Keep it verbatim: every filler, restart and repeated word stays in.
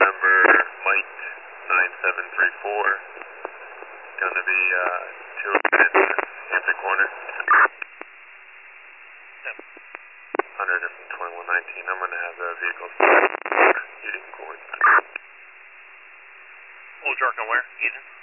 November Mike nine seven three four. Gonna be uh, two minutes Hampton Corner. Yep. one hundred twenty-one nineteen. I'm gonna have the vehicle start heating and cooling. Old York and where? Eden?